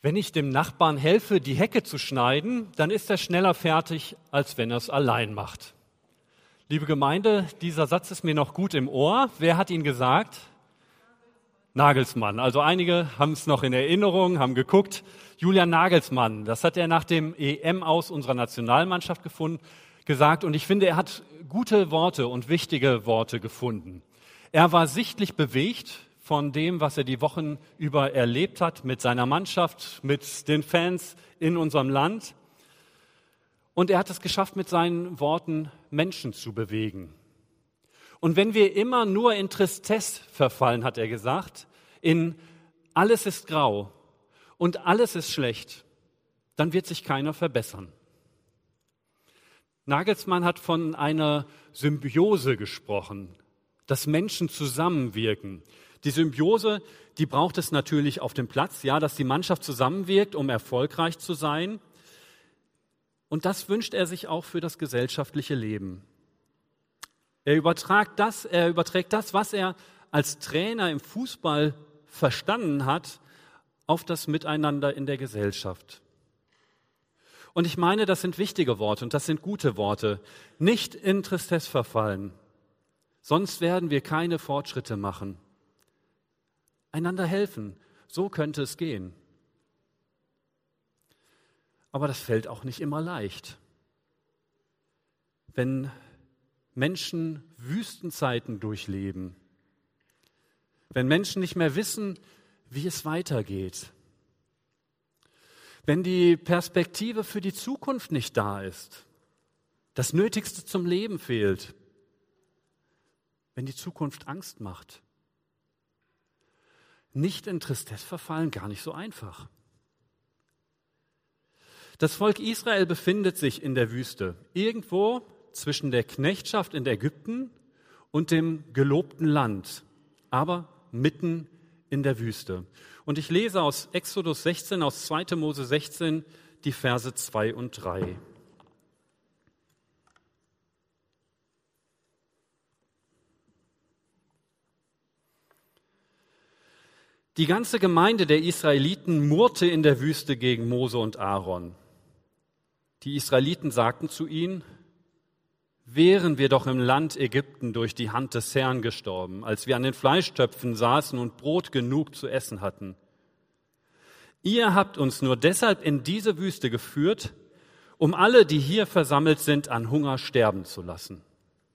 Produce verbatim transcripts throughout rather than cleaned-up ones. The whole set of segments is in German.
Wenn ich dem Nachbarn helfe, die Hecke zu schneiden, dann ist er schneller fertig, als wenn er es allein macht. Liebe Gemeinde, dieser Satz ist mir noch gut im Ohr. Wer hat ihn gesagt? Nagelsmann. Also einige haben es noch in Erinnerung, haben geguckt. Julian Nagelsmann, das hat er nach dem E M-Aus unserer Nationalmannschaft gefunden, gesagt. Und ich finde, er hat gute Worte und wichtige Worte gefunden. Er war sichtlich bewegt von dem, was er die Wochen über erlebt hat mit seiner Mannschaft, mit den Fans in unserem Land. Und er hat es geschafft, mit seinen Worten Menschen zu bewegen. Und wenn wir immer nur in Tristesse verfallen, hat er gesagt, in alles ist grau und alles ist schlecht, dann wird sich keiner verbessern. Nagelsmann hat von einer Symbiose gesprochen, dass Menschen zusammenwirken. Die Symbiose, die braucht es natürlich auf dem Platz, ja, dass die Mannschaft zusammenwirkt, um erfolgreich zu sein. Und das wünscht er sich auch für das gesellschaftliche Leben. Er überträgt das, er überträgt das, was er als Trainer im Fußball verstanden hat, auf das Miteinander in der Gesellschaft. Und ich meine, das sind wichtige Worte und das sind gute Worte. Nicht in Tristesse verfallen, sonst werden wir keine Fortschritte machen. Einander helfen, so könnte es gehen. Aber das fällt auch nicht immer leicht. Wenn Menschen Wüstenzeiten durchleben, wenn Menschen nicht mehr wissen, wie es weitergeht, wenn die Perspektive für die Zukunft nicht da ist, das Nötigste zum Leben fehlt, wenn die Zukunft Angst macht. Nicht in Tristesse verfallen, gar nicht so einfach. Das Volk Israel befindet sich in der Wüste, irgendwo zwischen der Knechtschaft in Ägypten und dem gelobten Land, aber mitten in der Wüste. Und ich lese aus Exodus sechzehn, aus zweiter Mose sechzehn, die Verse zwei und drei. Die ganze Gemeinde der Israeliten murrte in der Wüste gegen Mose und Aaron. Die Israeliten sagten zu ihnen: Wären wir doch im Land Ägypten durch die Hand des Herrn gestorben, als wir an den Fleischtöpfen saßen und Brot genug zu essen hatten. Ihr habt uns nur deshalb in diese Wüste geführt, um alle, die hier versammelt sind, an Hunger sterben zu lassen.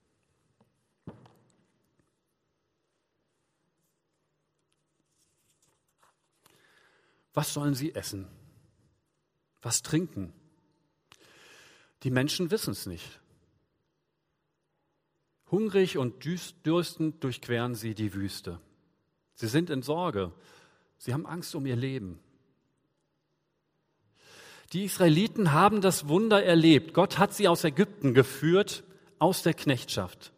Was sollen sie essen? Was trinken? Die Menschen wissen es nicht. Hungrig und dürstend durchqueren sie die Wüste. Sie sind in Sorge. Sie haben Angst um ihr Leben. Die Israeliten haben das Wunder erlebt. Gott hat sie aus Ägypten geführt, aus der Knechtschaft.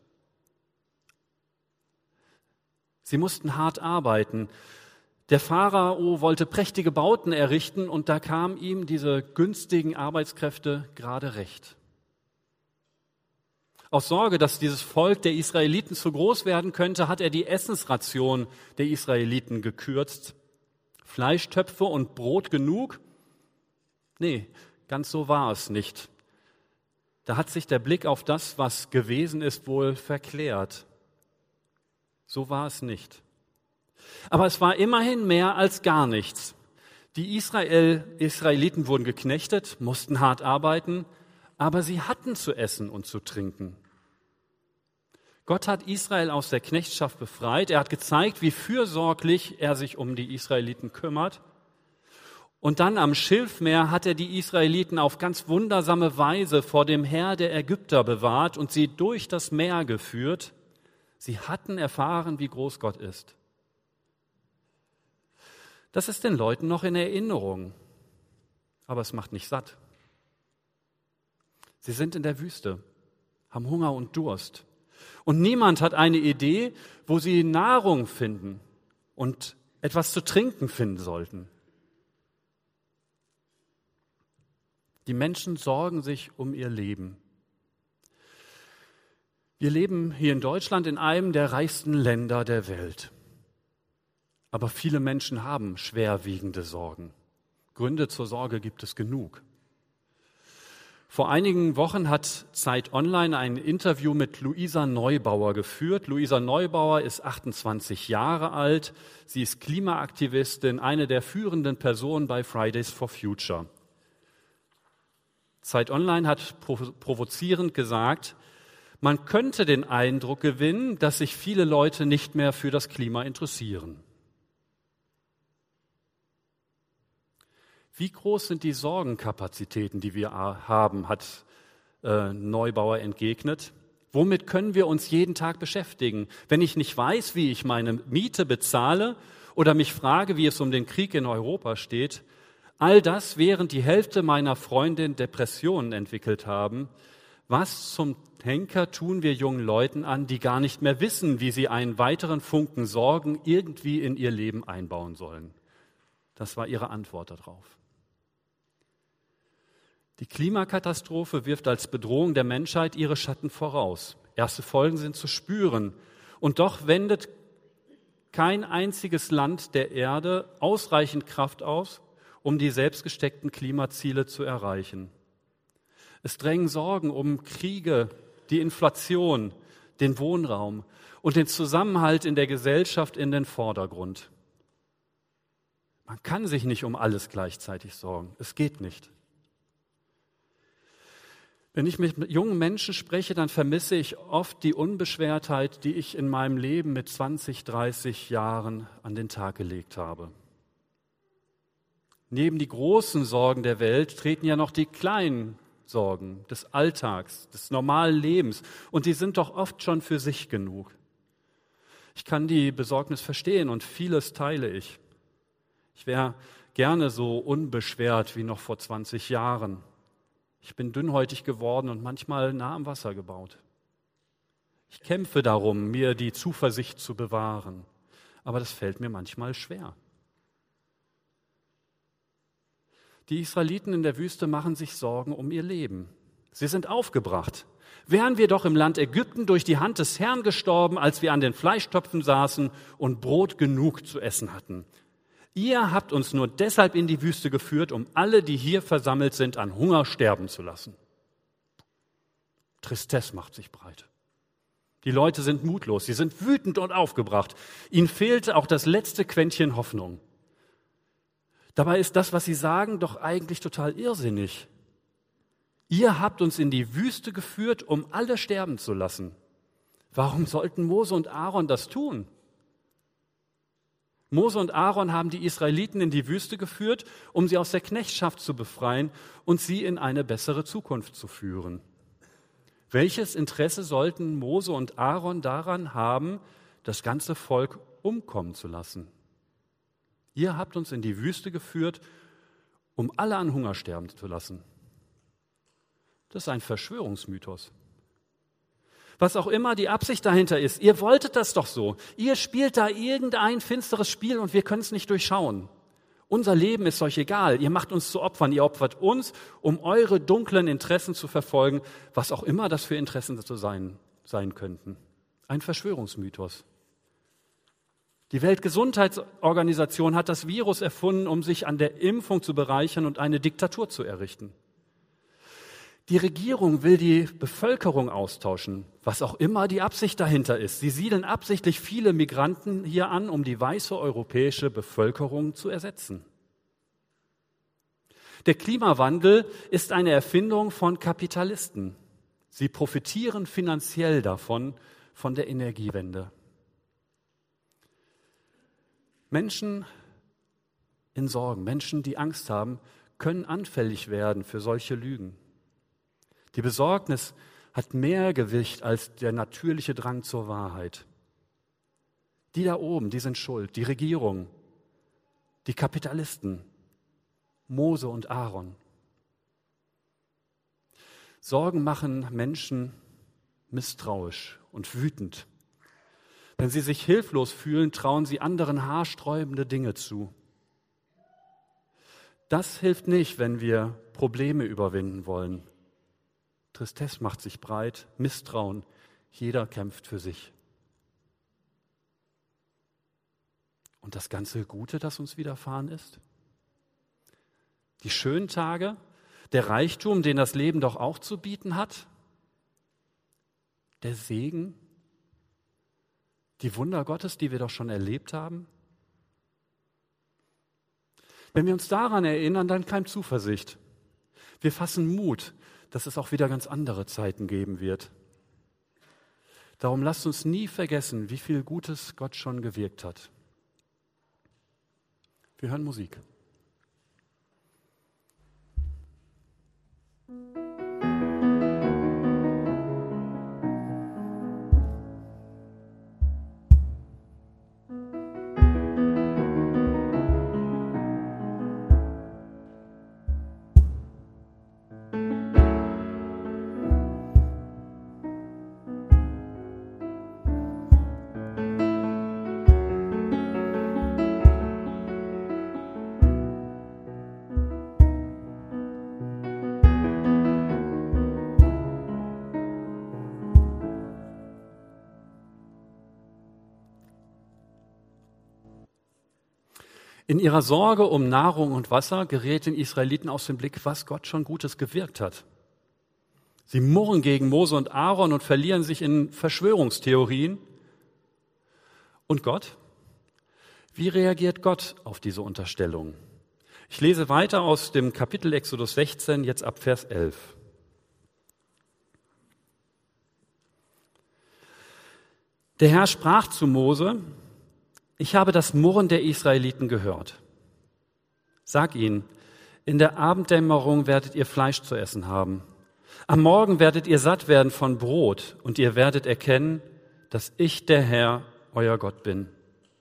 Sie mussten hart arbeiten. Der Pharao wollte prächtige Bauten errichten und da kamen ihm diese günstigen Arbeitskräfte gerade recht. Aus Sorge, dass dieses Volk der Israeliten zu groß werden könnte, hat er die Essensration der Israeliten gekürzt. Fleischtöpfe und Brot genug? Nee, ganz so war es nicht. Da hat sich der Blick auf das, was gewesen ist, wohl verklärt. So war es nicht. Aber es war immerhin mehr als gar nichts. Die Israel, Israeliten wurden geknechtet, mussten hart arbeiten, aber sie hatten zu essen und zu trinken. Gott hat Israel aus der Knechtschaft befreit. Er hat gezeigt, wie fürsorglich er sich um die Israeliten kümmert. Und dann am Schilfmeer hat er die Israeliten auf ganz wundersame Weise vor dem Heer der Ägypter bewahrt und sie durch das Meer geführt. Sie hatten erfahren, wie groß Gott ist. Das ist den Leuten noch in Erinnerung, aber es macht nicht satt. Sie sind in der Wüste, haben Hunger und Durst. Und niemand hat eine Idee, wo sie Nahrung finden und etwas zu trinken finden sollten. Die Menschen sorgen sich um ihr Leben. Wir leben hier in Deutschland in einem der reichsten Länder der Welt. Aber viele Menschen haben schwerwiegende Sorgen, Gründe zur Sorge gibt es genug. Vor einigen Wochen hat Zeit Online ein Interview mit Luisa Neubauer geführt. Luisa Neubauer ist achtundzwanzig Jahre alt. Sie ist Klimaaktivistin, eine der führenden Personen bei Fridays for Future. Zeit Online hat provozierend gesagt, man könnte den Eindruck gewinnen, dass sich viele Leute nicht mehr für das Klima interessieren. Wie groß sind die Sorgenkapazitäten, die wir haben, hat äh, Neubauer entgegnet. Womit können wir uns jeden Tag beschäftigen? Wenn ich nicht weiß, wie ich meine Miete bezahle oder mich frage, wie es um den Krieg in Europa steht, all das, während die Hälfte meiner Freundin Depressionen entwickelt haben, was zum Henker tun wir jungen Leuten an, die gar nicht mehr wissen, wie sie einen weiteren Funken Sorgen irgendwie in ihr Leben einbauen sollen? Das war ihre Antwort darauf. Die Klimakatastrophe wirft als Bedrohung der Menschheit ihre Schatten voraus. Erste Folgen sind zu spüren. Und doch wendet kein einziges Land der Erde ausreichend Kraft aus, um die selbstgesteckten Klimaziele zu erreichen. Es drängen Sorgen um Kriege, die Inflation, den Wohnraum und den Zusammenhalt in der Gesellschaft in den Vordergrund. Man kann sich nicht um alles gleichzeitig sorgen. Es geht nicht. Wenn ich mit jungen Menschen spreche, dann vermisse ich oft die Unbeschwertheit, die ich in meinem Leben mit zwanzig, dreißig Jahren an den Tag gelegt habe. Neben die großen Sorgen der Welt treten ja noch die kleinen Sorgen des Alltags, des normalen Lebens. Und die sind doch oft schon für sich genug. Ich kann die Besorgnis verstehen und vieles teile ich. Ich wäre gerne so unbeschwert wie noch vor zwanzig Jahren. Ich bin dünnhäutig geworden und manchmal nah am Wasser gebaut. Ich kämpfe darum, mir die Zuversicht zu bewahren. Aber das fällt mir manchmal schwer. Die Israeliten in der Wüste machen sich Sorgen um ihr Leben. Sie sind aufgebracht. Wären wir doch im Land Ägypten durch die Hand des Herrn gestorben, als wir an den Fleischtöpfen saßen und Brot genug zu essen hatten. Ihr habt uns nur deshalb in die Wüste geführt, um alle, die hier versammelt sind, an Hunger sterben zu lassen. Tristesse macht sich breit. Die Leute sind mutlos, sie sind wütend und aufgebracht. Ihnen fehlt auch das letzte Quäntchen Hoffnung. Dabei ist das, was sie sagen, doch eigentlich total irrsinnig. Ihr habt uns in die Wüste geführt, um alle sterben zu lassen. Warum sollten Mose und Aaron das tun? Mose und Aaron haben die Israeliten in die Wüste geführt, um sie aus der Knechtschaft zu befreien und sie in eine bessere Zukunft zu führen. Welches Interesse sollten Mose und Aaron daran haben, das ganze Volk umkommen zu lassen? Ihr habt uns in die Wüste geführt, um alle an Hunger sterben zu lassen. Das ist ein Verschwörungsmythos. Was auch immer die Absicht dahinter ist, ihr wolltet das doch so. Ihr spielt da irgendein finsteres Spiel und wir können es nicht durchschauen. Unser Leben ist euch egal. Ihr macht uns zu Opfern. Ihr opfert uns, um eure dunklen Interessen zu verfolgen, was auch immer das für Interessen zu sein, sein könnten. Ein Verschwörungsmythos. Die Weltgesundheitsorganisation hat das Virus erfunden, um sich an der Impfung zu bereichern und eine Diktatur zu errichten. Die Regierung will die Bevölkerung austauschen, was auch immer die Absicht dahinter ist. Sie siedeln absichtlich viele Migranten hier an, um die weiße europäische Bevölkerung zu ersetzen. Der Klimawandel ist eine Erfindung von Kapitalisten. Sie profitieren finanziell davon, von der Energiewende. Menschen in Sorgen, Menschen, die Angst haben, können anfällig werden für solche Lügen. Die Besorgnis hat mehr Gewicht als der natürliche Drang zur Wahrheit. Die da oben, die sind schuld, die Regierung, die Kapitalisten, Mose und Aaron. Sorgen machen Menschen misstrauisch und wütend. Wenn sie sich hilflos fühlen, trauen sie anderen haarsträubende Dinge zu. Das hilft nicht, wenn wir Probleme überwinden wollen. Tristesse macht sich breit, Misstrauen, jeder kämpft für sich. Und das ganze Gute, das uns widerfahren ist? Die schönen Tage, der Reichtum, den das Leben doch auch zu bieten hat, der Segen, die Wunder Gottes, die wir doch schon erlebt haben. Wenn wir uns daran erinnern, dann keimt Zuversicht. Wir fassen Mut, dass es auch wieder ganz andere Zeiten geben wird. Darum lasst uns nie vergessen, wie viel Gutes Gott schon gewirkt hat. Wir hören Musik. In ihrer Sorge um Nahrung und Wasser gerät den Israeliten aus dem Blick, was Gott schon Gutes gewirkt hat. Sie murren gegen Mose und Aaron und verlieren sich in Verschwörungstheorien. Und Gott? Wie reagiert Gott auf diese Unterstellung? Ich lese weiter aus dem Kapitel Exodus sechzehn, jetzt ab Vers elf. Der Herr sprach zu Mose: Ich habe das Murren der Israeliten gehört. Sag ihnen, in der Abenddämmerung werdet ihr Fleisch zu essen haben. Am Morgen werdet ihr satt werden von Brot und ihr werdet erkennen, dass ich der Herr, euer Gott bin.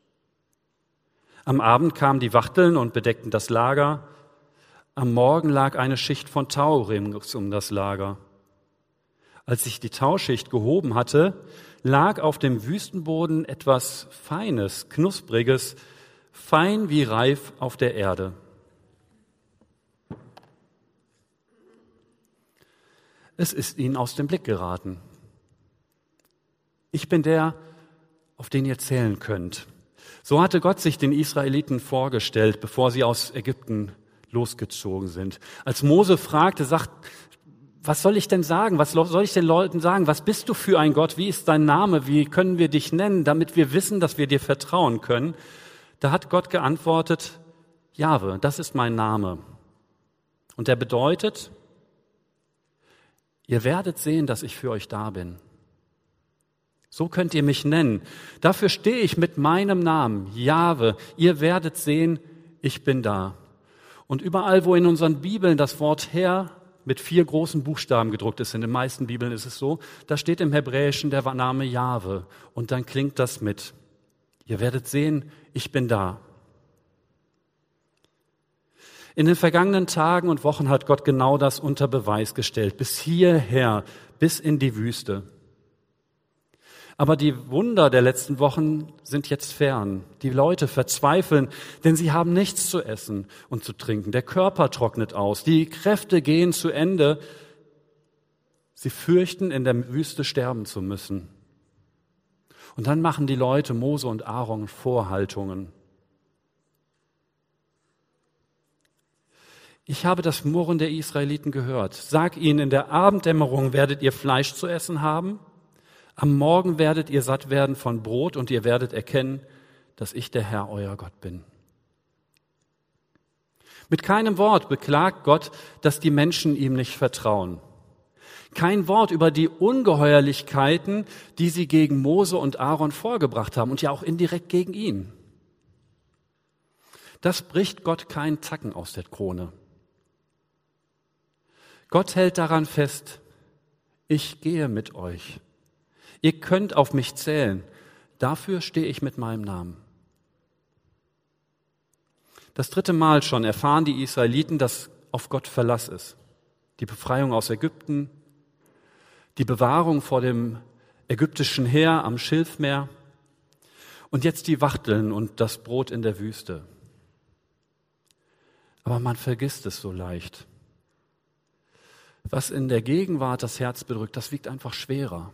Am Abend kamen die Wachteln und bedeckten das Lager. Am Morgen lag eine Schicht von Tau rings um das Lager. Als sich die Tauschicht gehoben hatte, lag auf dem Wüstenboden etwas Feines, Knuspriges, fein wie Reif auf der Erde. Es ist ihnen aus dem Blick geraten. Ich bin der, auf den ihr zählen könnt. So hatte Gott sich den Israeliten vorgestellt, bevor sie aus Ägypten losgezogen sind. Als Mose fragte, sagt, was soll ich denn sagen? Was soll ich den Leuten sagen? Was bist du für ein Gott? Wie ist dein Name? Wie können wir dich nennen, damit wir wissen, dass wir dir vertrauen können? Da hat Gott geantwortet, Jahwe, das ist mein Name. Und der bedeutet, ihr werdet sehen, dass ich für euch da bin. So könnt ihr mich nennen. Dafür stehe ich mit meinem Namen, Jahwe. Ihr werdet sehen, ich bin da. Und überall, wo in unseren Bibeln das Wort Herr mit vier großen Buchstaben gedruckt ist, in den meisten Bibeln ist es so, da steht im Hebräischen der Name Jahwe und dann klingt das mit. Ihr werdet sehen, ich bin da. In den vergangenen Tagen und Wochen hat Gott genau das unter Beweis gestellt, bis hierher, bis in die Wüste. Aber die Wunder der letzten Wochen sind jetzt fern. Die Leute verzweifeln, denn sie haben nichts zu essen und zu trinken. Der Körper trocknet aus, die Kräfte gehen zu Ende. Sie fürchten, in der Wüste sterben zu müssen. Und dann machen die Leute Mose und Aaron Vorhaltungen. Ich habe das Murren der Israeliten gehört. Sag ihnen, in der Abenddämmerung werdet ihr Fleisch zu essen haben. Am Morgen werdet ihr satt werden von Brot und ihr werdet erkennen, dass ich der Herr, euer Gott bin. Mit keinem Wort beklagt Gott, dass die Menschen ihm nicht vertrauen. Kein Wort über die Ungeheuerlichkeiten, die sie gegen Mose und Aaron vorgebracht haben und ja auch indirekt gegen ihn. Das bricht Gott keinen Zacken aus der Krone. Gott hält daran fest, ich gehe mit euch. Ihr könnt auf mich zählen. Dafür stehe ich mit meinem Namen. Das dritte Mal schon erfahren die Israeliten, dass auf Gott Verlass ist. Die Befreiung aus Ägypten, die Bewahrung vor dem ägyptischen Heer am Schilfmeer und jetzt die Wachteln und das Brot in der Wüste. Aber man vergisst es so leicht. Was in der Gegenwart das Herz bedrückt, das wiegt einfach schwerer.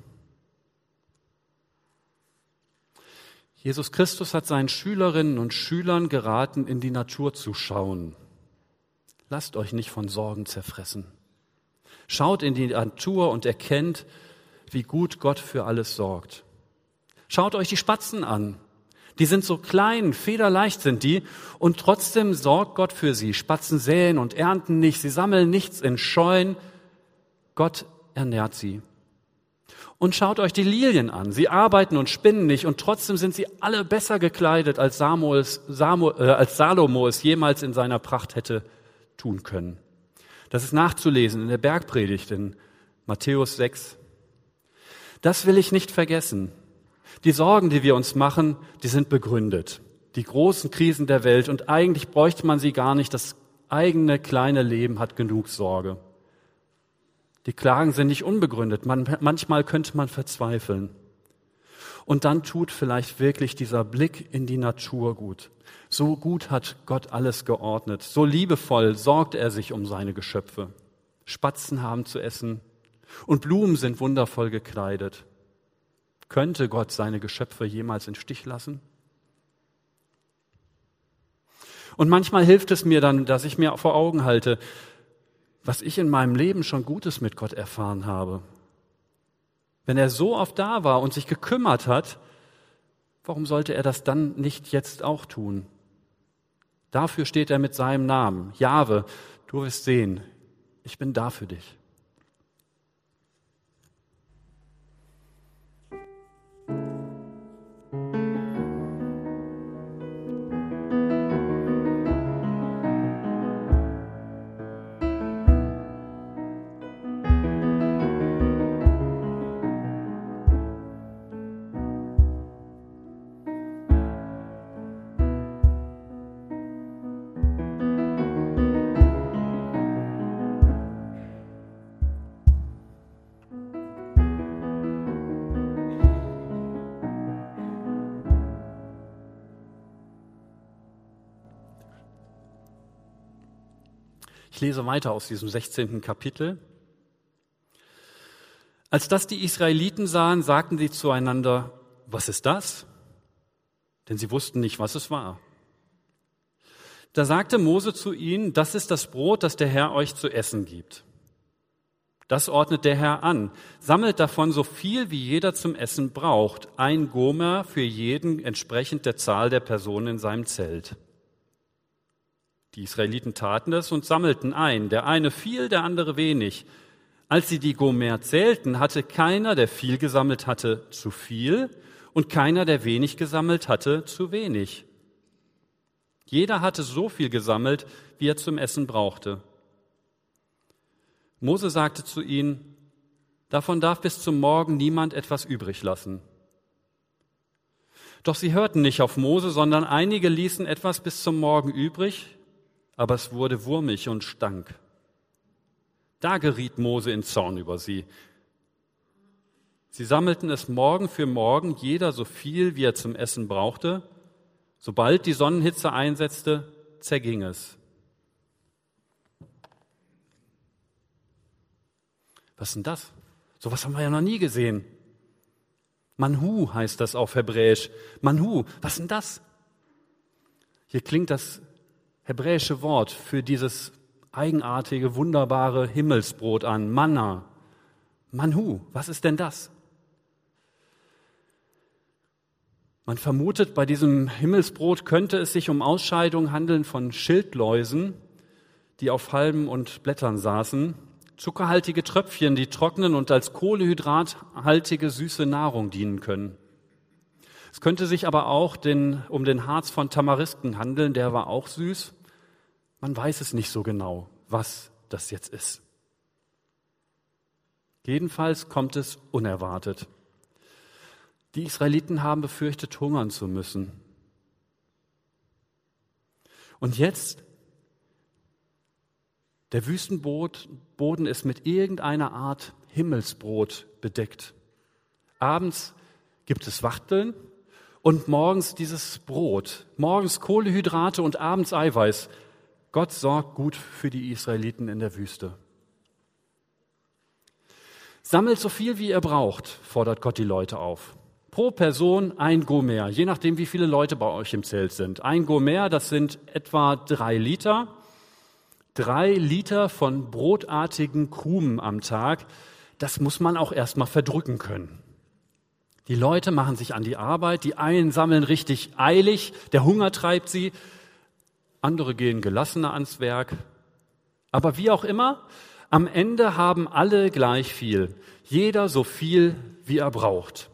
Jesus Christus hat seinen Schülerinnen und Schülern geraten, in die Natur zu schauen. Lasst euch nicht von Sorgen zerfressen. Schaut in die Natur und erkennt, wie gut Gott für alles sorgt. Schaut euch die Spatzen an. Die sind so klein, federleicht sind die und trotzdem sorgt Gott für sie. Spatzen säen und ernten nicht, sie sammeln nichts in Scheunen. Gott ernährt sie. Und schaut euch die Lilien an. Sie arbeiten und spinnen nicht und trotzdem sind sie alle besser gekleidet, als, Samuels, Samu, äh, als Salomo es jemals in seiner Pracht hätte tun können. Das ist nachzulesen in der Bergpredigt in Matthäus sechs. Das will ich nicht vergessen. Die Sorgen, die wir uns machen, die sind begründet. Die großen Krisen der Welt und eigentlich bräuchte man sie gar nicht. Das eigene kleine Leben hat genug Sorge. Die Klagen sind nicht unbegründet. Man, manchmal könnte man verzweifeln. Und dann tut vielleicht wirklich dieser Blick in die Natur gut. So gut hat Gott alles geordnet. So liebevoll sorgt er sich um seine Geschöpfe. Spatzen haben zu essen und Blumen sind wundervoll gekleidet. Könnte Gott seine Geschöpfe jemals im Stich lassen? Und manchmal hilft es mir dann, dass ich mir vor Augen halte, was ich in meinem Leben schon Gutes mit Gott erfahren habe. Wenn er so oft da war und sich gekümmert hat, warum sollte er das dann nicht jetzt auch tun? Dafür steht er mit seinem Namen. Jahwe, du wirst sehen, ich bin da für dich. Ich lese weiter aus diesem sechzehnten Kapitel. Als das die Israeliten sahen, sagten sie zueinander, was ist das? Denn sie wussten nicht, was es war. Da sagte Mose zu ihnen, das ist das Brot, das der Herr euch zu essen gibt. Das ordnet der Herr an. Sammelt davon so viel, wie jeder zum Essen braucht. Ein Gomer für jeden entsprechend der Zahl der Personen in seinem Zelt. Die Israeliten taten das und sammelten ein. Der eine viel, der andere wenig. Als sie die Gomer zählten, hatte keiner, der viel gesammelt hatte, zu viel und keiner, der wenig gesammelt hatte, zu wenig. Jeder hatte so viel gesammelt, wie er zum Essen brauchte. Mose sagte zu ihnen, davon darf bis zum Morgen niemand etwas übrig lassen. Doch sie hörten nicht auf Mose, sondern einige ließen etwas bis zum Morgen übrig, aber es wurde wurmig und stank. Da geriet Mose in Zorn über sie. Sie sammelten es Morgen für Morgen, jeder so viel, wie er zum Essen brauchte. Sobald die Sonnenhitze einsetzte, zerging es. Was ist denn das? So was haben wir ja noch nie gesehen. Manhu heißt das auf Hebräisch. Manhu, was ist denn das? Hier klingt das hebräische Wort für dieses eigenartige, wunderbare Himmelsbrot an, Manna. Manhu, was ist denn das? Man vermutet, bei diesem Himmelsbrot könnte es sich um Ausscheidungen handeln von Schildläusen, die auf Halmen und Blättern saßen, zuckerhaltige Tröpfchen, die trocknen und als kohlehydrathaltige süße Nahrung dienen können. Es könnte sich aber auch den, um den Harz von Tamarisken handeln, der war auch süß. Man weiß es nicht so genau, was das jetzt ist. Jedenfalls kommt es unerwartet. Die Israeliten haben befürchtet, hungern zu müssen. Und jetzt, der Wüstenboden ist mit irgendeiner Art Himmelsbrot bedeckt. Abends gibt es Wachteln und morgens dieses Brot. Morgens Kohlenhydrate und abends Eiweiß. Gott sorgt gut für die Israeliten in der Wüste. Sammelt so viel, wie ihr braucht, fordert Gott die Leute auf. Pro Person ein Gomer, je nachdem, wie viele Leute bei euch im Zelt sind. Ein Gomer, das sind etwa drei Liter. Drei Liter von brotartigen Krumen am Tag, das muss man auch erstmal verdrücken können. Die Leute machen sich an die Arbeit, die einen sammeln richtig eilig, der Hunger treibt sie, andere gehen gelassener ans Werk. Aber wie auch immer, am Ende haben alle gleich viel, jeder so viel, wie er braucht.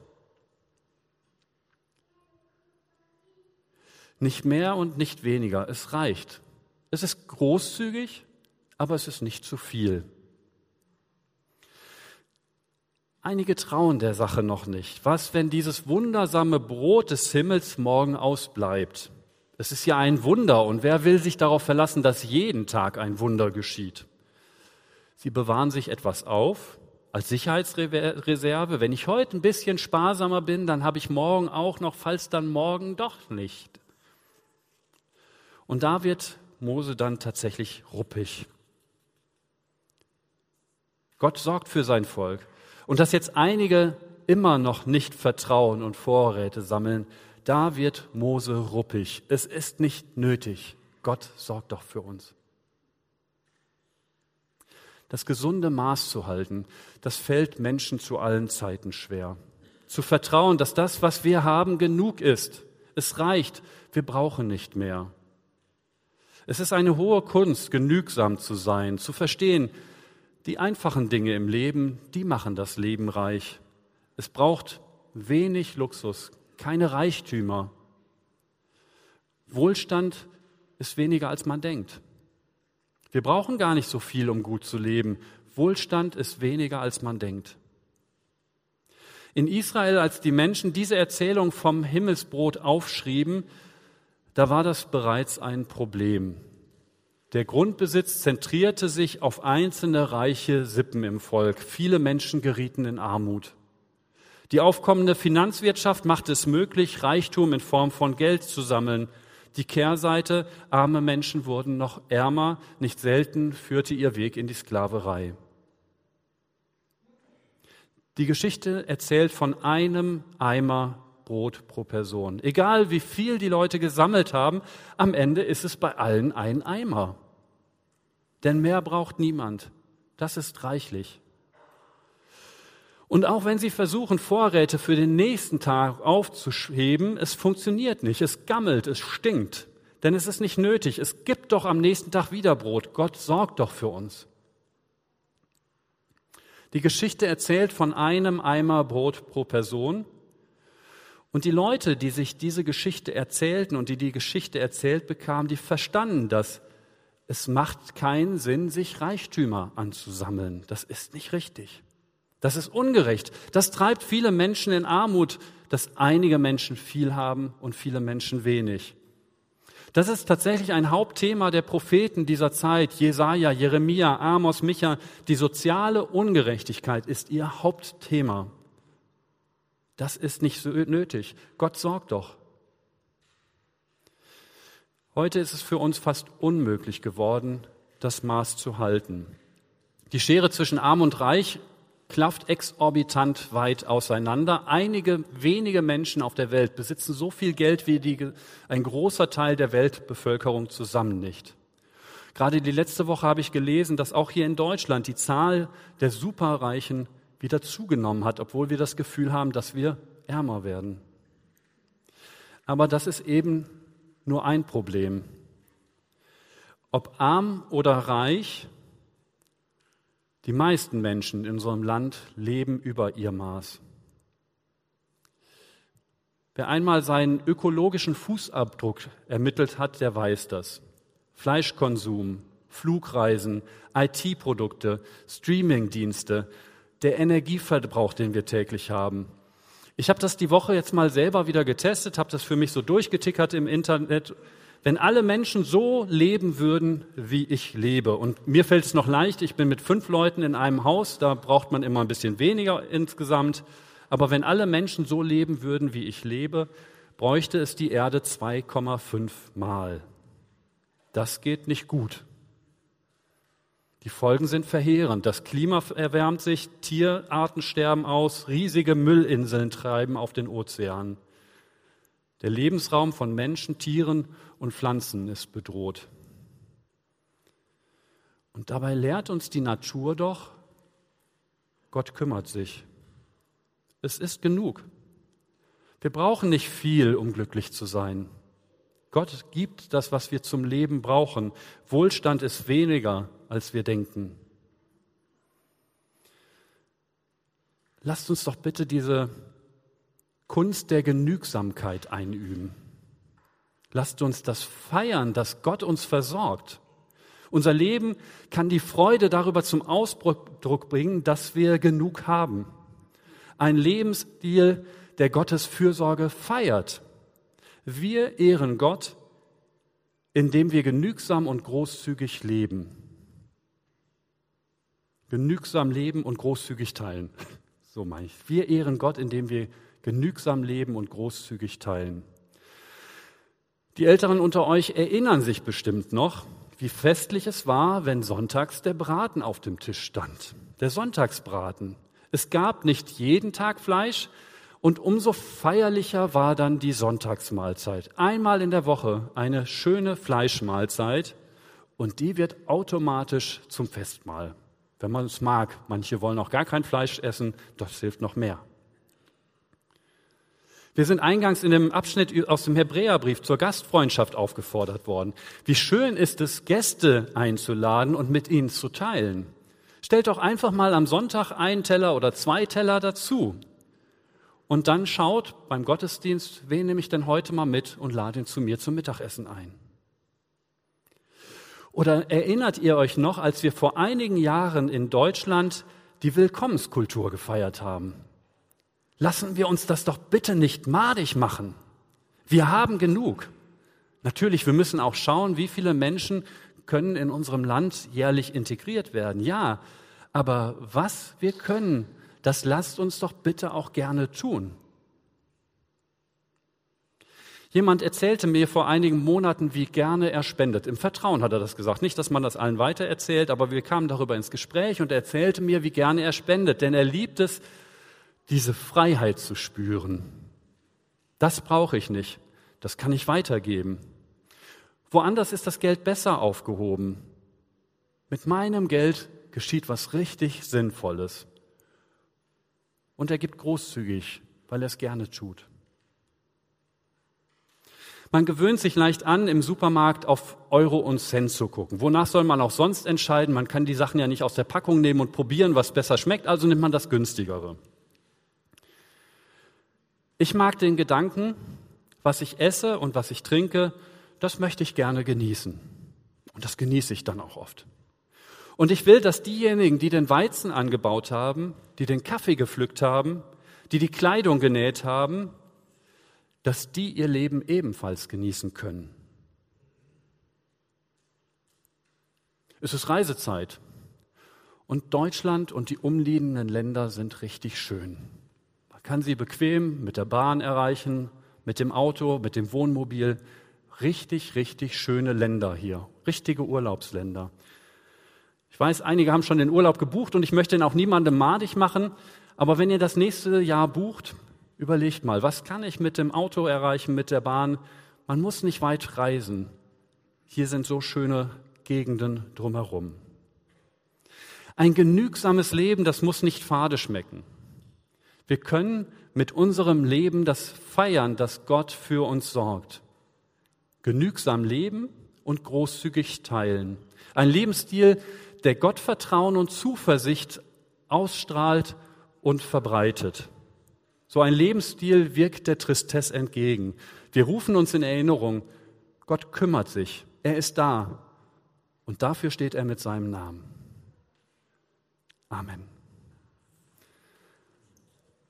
Nicht mehr und nicht weniger, es reicht. Es ist großzügig, aber es ist nicht zu viel. Einige trauen der Sache noch nicht. Was, wenn dieses wundersame Brot des Himmels morgen ausbleibt? Es ist ja ein Wunder und wer will sich darauf verlassen, dass jeden Tag ein Wunder geschieht? Sie bewahren sich etwas auf als Sicherheitsreserve. Wenn ich heute ein bisschen sparsamer bin, dann habe ich morgen auch noch, falls dann morgen doch nicht. Und da wird Mose dann tatsächlich ruppig. Gott sorgt für sein Volk. Und dass jetzt einige immer noch nicht vertrauen und Vorräte sammeln, da wird Mose ruppig. Es ist nicht nötig. Gott sorgt doch für uns. Das gesunde Maß zu halten, das fällt Menschen zu allen Zeiten schwer. Zu vertrauen, dass das, was wir haben, genug ist. Es reicht. Wir brauchen nicht mehr. Es ist eine hohe Kunst, genügsam zu sein, zu verstehen, die einfachen Dinge im Leben, die machen das Leben reich. Es braucht wenig Luxus, keine Reichtümer. Wohlstand ist weniger, als man denkt. Wir brauchen gar nicht so viel, um gut zu leben. Wohlstand ist weniger, als man denkt. In Israel, als die Menschen diese Erzählung vom Himmelsbrot aufschrieben, da war das bereits ein Problem. Der Grundbesitz zentrierte sich auf einzelne reiche Sippen im Volk. Viele Menschen gerieten in Armut. Die aufkommende Finanzwirtschaft machte es möglich, Reichtum in Form von Geld zu sammeln. Die Kehrseite, arme Menschen wurden noch ärmer, nicht selten führte ihr Weg in die Sklaverei. Die Geschichte erzählt von einem Eimer Brot pro Person. Egal wie viel die Leute gesammelt haben, am Ende ist es bei allen ein Eimer. Denn mehr braucht niemand. Das ist reichlich. Und auch wenn sie versuchen, Vorräte für den nächsten Tag aufzuheben, es funktioniert nicht. Es gammelt, es stinkt. Denn es ist nicht nötig. Es gibt doch am nächsten Tag wieder Brot. Gott sorgt doch für uns. Die Geschichte erzählt von einem Eimer Brot pro Person. Und die Leute, die sich diese Geschichte erzählten und die die Geschichte erzählt bekamen, die verstanden, dass es macht keinen Sinn, sich Reichtümer anzusammeln. Das ist nicht richtig. Das ist ungerecht. Das treibt viele Menschen in Armut, dass einige Menschen viel haben und viele Menschen wenig. Das ist tatsächlich ein Hauptthema der Propheten dieser Zeit. Jesaja, Jeremia, Amos, Micha. Die soziale Ungerechtigkeit ist ihr Hauptthema. Das ist nicht so nötig. Gott sorgt doch. Heute ist es für uns fast unmöglich geworden, das Maß zu halten. Die Schere zwischen Arm und Reich klafft exorbitant weit auseinander. Einige wenige Menschen auf der Welt besitzen so viel Geld wie die, ein großer Teil der Weltbevölkerung zusammen nicht. Gerade die letzte Woche habe ich gelesen, dass auch hier in Deutschland die Zahl der Superreichen wieder zugenommen hat, obwohl wir das Gefühl haben, dass wir ärmer werden. Aber das ist eben nur ein Problem. Ob arm oder reich, die meisten Menschen in unserem Land leben über ihr Maß. Wer einmal seinen ökologischen Fußabdruck ermittelt hat, der weiß das. Fleischkonsum, Flugreisen, I T-Produkte, Streamingdienste, der Energieverbrauch, den wir täglich haben. Ich habe das die Woche jetzt mal selber wieder getestet, habe das für mich so durchgetickert im Internet. Wenn alle Menschen so leben würden, wie ich lebe, und mir fällt es noch leicht, ich bin mit fünf Leuten in einem Haus, da braucht man immer ein bisschen weniger insgesamt, aber wenn alle Menschen so leben würden, wie ich lebe, bräuchte es die Erde zwei Komma fünf Mal. Das geht nicht gut. Die Folgen sind verheerend. Das Klima erwärmt sich, Tierarten sterben aus, riesige Müllinseln treiben auf den Ozeanen. Der Lebensraum von Menschen, Tieren und Pflanzen ist bedroht. Und dabei lehrt uns die Natur doch, Gott kümmert sich. Es ist genug. Wir brauchen nicht viel, um glücklich zu sein. Gott gibt das, was wir zum Leben brauchen. Wohlstand ist weniger, als wir denken. Lasst uns doch bitte diese Kunst der Genügsamkeit einüben. Lasst uns das feiern, dass Gott uns versorgt. Unser Leben kann die Freude darüber zum Ausdruck bringen, dass wir genug haben. Ein Lebensstil, der Gottes Fürsorge feiert. Wir ehren Gott, indem wir genügsam und großzügig leben. Genügsam leben und großzügig teilen. So meine ich. Wir ehren Gott, indem wir genügsam leben und großzügig teilen. Die Älteren unter euch erinnern sich bestimmt noch, wie festlich es war, wenn sonntags der Braten auf dem Tisch stand. Der Sonntagsbraten. Es gab nicht jeden Tag Fleisch und umso feierlicher war dann die Sonntagsmahlzeit. Einmal in der Woche eine schöne Fleischmahlzeit und die wird automatisch zum Festmahl. Wenn man es mag. Manche wollen auch gar kein Fleisch essen, das hilft noch mehr. Wir sind eingangs in dem Abschnitt aus dem Hebräerbrief zur Gastfreundschaft aufgefordert worden. Wie schön ist es, Gäste einzuladen und mit ihnen zu teilen. Stellt doch einfach mal am Sonntag einen Teller oder zwei Teller dazu. Und dann schaut beim Gottesdienst, wen nehme ich denn heute mal mit und lade ihn zu mir zum Mittagessen ein. Oder erinnert ihr euch noch, als wir vor einigen Jahren in Deutschland die Willkommenskultur gefeiert haben? Lassen wir uns das doch bitte nicht madig machen. Wir haben genug. Natürlich, wir müssen auch schauen, wie viele Menschen können in unserem Land jährlich integriert werden. Ja, aber was wir können, das lasst uns doch bitte auch gerne tun. Jemand erzählte mir vor einigen Monaten, wie gerne er spendet. Im Vertrauen hat er das gesagt. Nicht, dass man das allen weitererzählt, aber wir kamen darüber ins Gespräch und er erzählte mir, wie gerne er spendet. Denn er liebt es, diese Freiheit zu spüren. Das brauche ich nicht. Das kann ich weitergeben. Woanders ist das Geld besser aufgehoben. Mit meinem Geld geschieht was richtig Sinnvolles. Und er gibt großzügig, weil er es gerne tut. Man gewöhnt sich leicht an, im Supermarkt auf Euro und Cent zu gucken. Wonach soll man auch sonst entscheiden? Man kann die Sachen ja nicht aus der Packung nehmen und probieren, was besser schmeckt, also nimmt man das günstigere. Ich mag den Gedanken, was ich esse und was ich trinke, das möchte ich gerne genießen. Und das genieße ich dann auch oft. Und ich will, dass diejenigen, die den Weizen angebaut haben, die den Kaffee gepflückt haben, die die Kleidung genäht haben, dass die ihr Leben ebenfalls genießen können. Es ist Reisezeit und Deutschland und die umliegenden Länder sind richtig schön. Man kann sie bequem mit der Bahn erreichen, mit dem Auto, mit dem Wohnmobil. Richtig, richtig schöne Länder hier, richtige Urlaubsländer. Ich weiß, einige haben schon den Urlaub gebucht und ich möchte ihn auch niemandem madig machen, aber wenn ihr das nächste Jahr bucht, überlegt mal, was kann ich mit dem Auto erreichen, mit der Bahn? Man muss nicht weit reisen. Hier sind so schöne Gegenden drumherum. Ein genügsames Leben, das muss nicht fade schmecken. Wir können mit unserem Leben das feiern, dass Gott für uns sorgt. Genügsam leben und großzügig teilen. Ein Lebensstil, der Gottvertrauen und Zuversicht ausstrahlt und verbreitet. So ein Lebensstil wirkt der Tristesse entgegen. Wir rufen uns in Erinnerung, Gott kümmert sich, er ist da und dafür steht er mit seinem Namen. Amen.